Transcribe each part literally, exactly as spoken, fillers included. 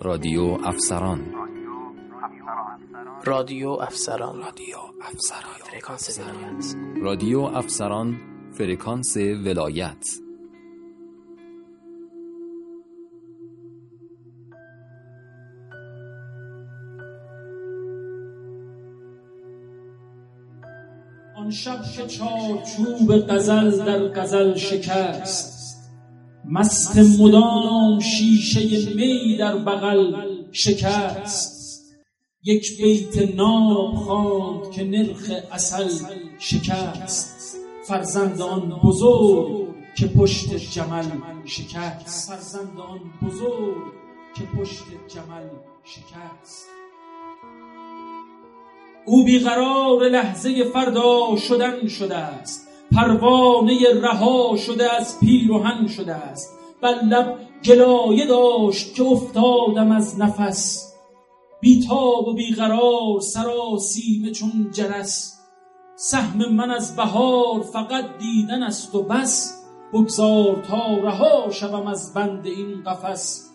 رادیو افسران رادیو افسران رادیو افسران فرکانس ولایت رادیو افسران فرکانس ولایت. آن شب که چارچوب غزل در غزل شکست، مست مدام شیشه می در بغل شکست. یک بیت ناب خواند که نرخ عسل شکست، فرزند آن بزرگ که پشت جمل شکست. فرزند آن بزرگ که پشت جمل شکست. او بیقرار لحظه فردا شدن شده است، پروانه رها شده از پیرهن شده است. بر لب گلایه داشت که افتادم از نفس، بیتاب و بیقرار سراسیمه چون جرس. سهم من از بهار فقط دیدن است و بس، بگذار تا رها شوم از بند این قفس.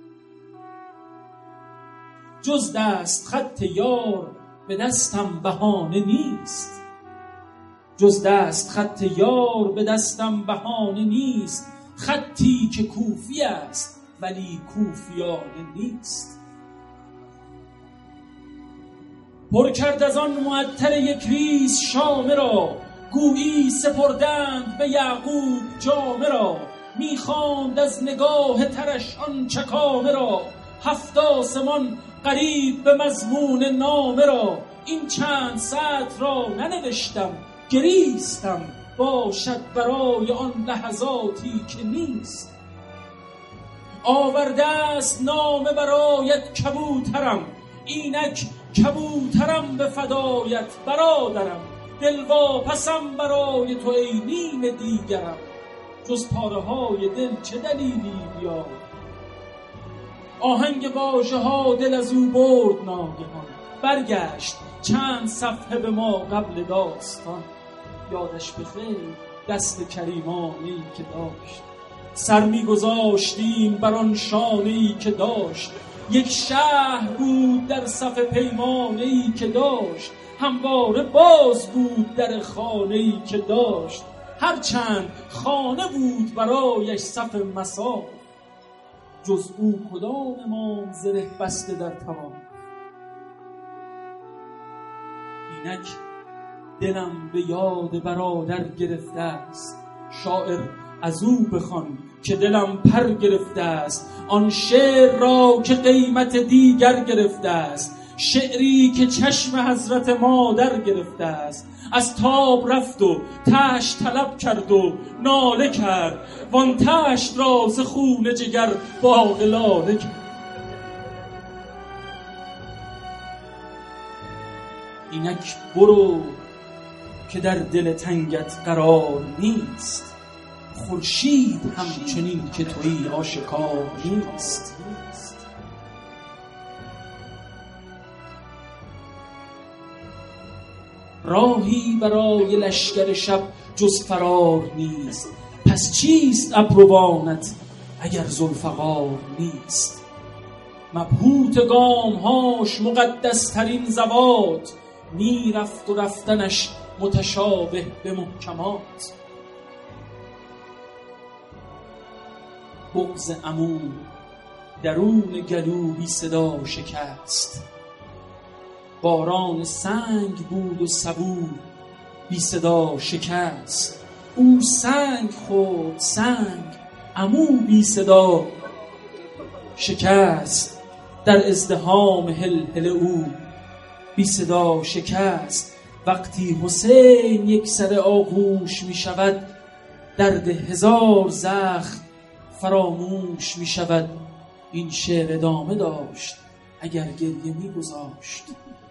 جز دست خط یار به دستم بهانه نیست، جز دست خط یار به دستم بهانه نیست. خطی که کوفی است ولی کوفیانه نیست. پر کرد از آن معطر یک ریز شامه را، گویی سپردند به یعقوب جامه را. میخواند از نگاه ترش آن چکامه را، هفت آسمان قریب به مضمون نامه را. این چند سطر را ننوشتم گریستم، باشد برای آن لحظاتی که نیست. آورده است نامه برایت کبوترم، اینک کبوترم به فدایت برادرم. دلواپسم برای تو ای نیم دیگرم، جز پاره های دل چه دلیلی بیار. آهنگ واژه ها دل از او برد ناگهان، برگشت چند صفحه به ما قبل داستان. یادش بخیر دست کریمانی که داشت، سر میگذاشتیم بر آن شانه‌ای که داشت. یک شهر بود در صف پیمانه‌ای که داشت، همواره باز بود در خانه‌ای که داشت. هرچند خانه بود برایش صف مساف، جز او کدام امام زره بسته در تمام. اینک دلم به یاد برادر گرفته است، شاعر از او بخوان که دلم پر گرفته است. آن شعر را که قیمت دیگر گرفته است، شعری که چشم حضرت مادر گرفته است. از تاب رفت و تشت طلب کرد و ناله کرد، وان تشت را ز خون جگر باغ لاله کرد. اینک برو که در دل تنگت قرار نیست، خورشید همچنین که تویی آشکار نیست. راهی برای لشکر شب جز فرار نیست، پس چیست ابروانت اگر ذوالفقار نیست. مبهوت گامهاش مقدس ترین زوات، می رفت و رفتنش متشابه به محکمات. بغض عمو درون گلو بی صدا شکست، باران سنگ بود و صبور بی صدا شکست. او سنگ خورد سنگ، عمو بی صدا شکست. در ازدحام هلهله او بی صدا شکست. وقتی حسین یک سر آغوش می شود، درد هزار زخم فراموش می شود. این شعر ادامه داشت اگر گریه می گذاشت.